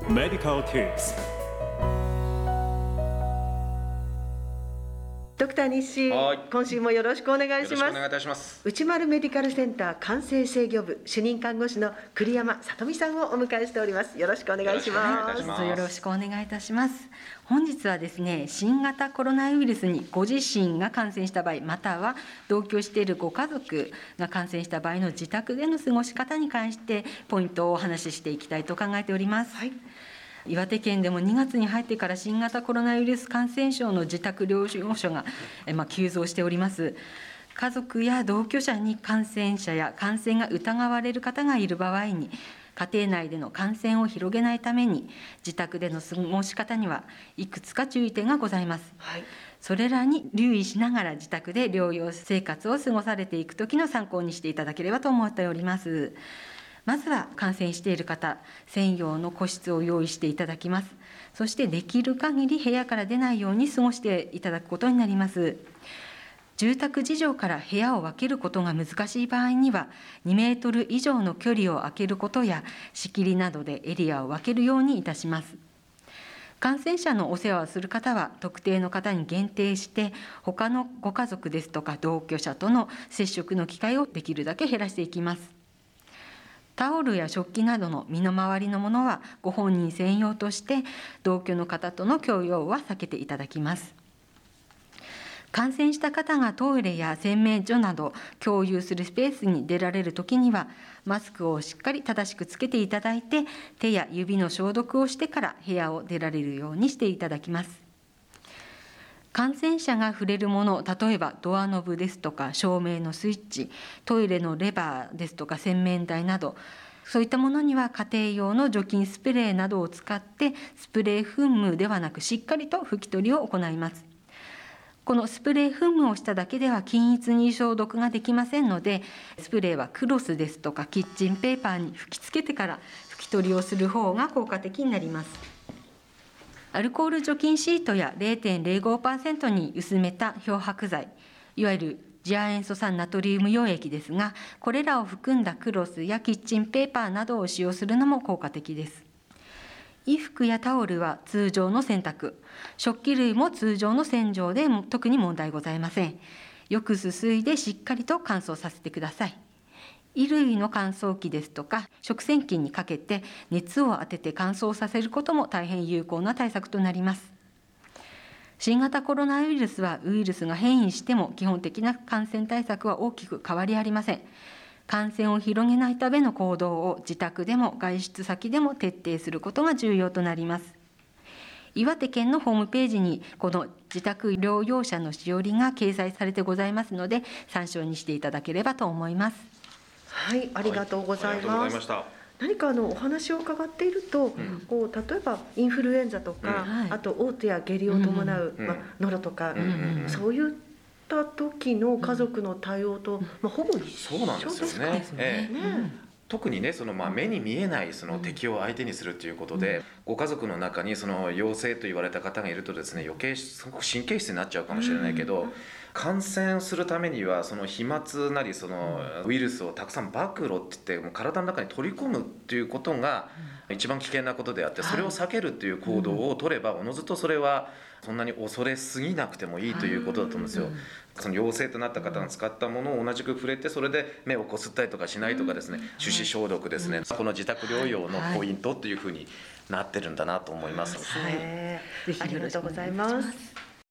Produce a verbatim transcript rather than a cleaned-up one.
Medical Tips。 ドクター西、今週もよろしくお願いします。よろしくお願いいたします。 内丸メディカルセンター感染制御部主任看護師の栗山さとみさんをお迎えしております。よろしくお願いします。 よろしくお願いいたします。本日はですね、新型コロナウイルスにご自身が感染した場合、または同居しているご家族が感染した場合の自宅での過ごし方に関してポイントをお話ししていきたいと考えております。はい、岩手県でもにがつに入ってから新型コロナウイルス感染症の自宅療養所が、まあ、急増しております。家族や同居者に感染者や感染が疑われる方がいる場合に、家庭内での感染を広げないために自宅での過ごし方にはいくつか注意点がございます。はい、それらに留意しながら自宅で療養生活を過ごされていく時の参考にしていただければと思っております。まずは感染している方、専用の個室を用意していただきます。そしてできる限り部屋から出ないように過ごしていただくことになります。住宅事情から部屋を分けることが難しい場合には、にメートル以上の距離を空けることや、仕切りなどでエリアを分けるようにいたします。感染者のお世話をする方は、特定の方に限定して、他のご家族ですとか同居者との接触の機会をできるだけ減らしていきます。タオルや食器などの身の回りのものはご本人専用として、同居の方との共用は避けていただきます。感染した方がトイレや洗面所など共有するスペースに出られるときには、マスクをしっかり正しくつけていただいて、手や指の消毒をしてから部屋を出られるようにしていただきます。感染者が触れるもの、例えばドアノブですとか照明のスイッチ、トイレのレバーですとか洗面台など、そういったものには家庭用の除菌スプレーなどを使ってスプレー噴霧ではなくしっかりと拭き取りを行います。このスプレー噴霧をしただけでは均一に消毒ができませんので、スプレーはクロスですとかキッチンペーパーに吹きつけてから拭き取りをする方が効果的になります。アルコール除菌シートや ゼロてんゼロごパーセント に薄めた漂白剤、いわゆる次亜塩素酸ナトリウム溶液ですが、これらを含んだクロスやキッチンペーパーなどを使用するのも効果的です。衣服やタオルは通常の洗濯、食器類も通常の洗浄で特に問題ございません。よくすすいでしっかりと乾燥させてください。衣類の乾燥機ですとか食洗機にかけて熱を当てて乾燥させることも大変有効な対策となります。新型コロナウイルスはウイルスが変異しても基本的な感染対策は大きく変わりありません。感染を広げないための行動を自宅でも外出先でも徹底することが重要となります。岩手県のホームページにこの自宅療養者のしおりが掲載されてございますので、参照にしていただければと思います。 はい、ありがとうございます。はい、何かあのお話を伺っていると、うん、こう例えばインフルエンザとか、うん、あと嘔吐や下痢を伴う、うんまあ、喉とか、うんうん、そういうた時の家族の対応と、うんまあ、ほぼ一緒ですかね。 そうなんですよね。ええうん、特にね、そのまあ目に見えないその敵を相手にするということで、うん、ご家族の中にその陽性と言われた方がいるとですね、余計すごく神経質になっちゃうかもしれないけど、うん、感染するためにはその飛沫なりそのウイルスをたくさん暴露って言ってもう体の中に取り込むっていうことが一番危険なことであって、それを避けるっていう行動を取ればおのずとそれはそんなに恐れすぎなくてもいいということだと思うんですよ。その陽性となった方が使ったものを同じく触れて、それで目をこすったりとかしないとかですね、手指消毒ですね、この自宅療養のポイントっていうふうになってるんだなと思います。 はい、ありがとうございます。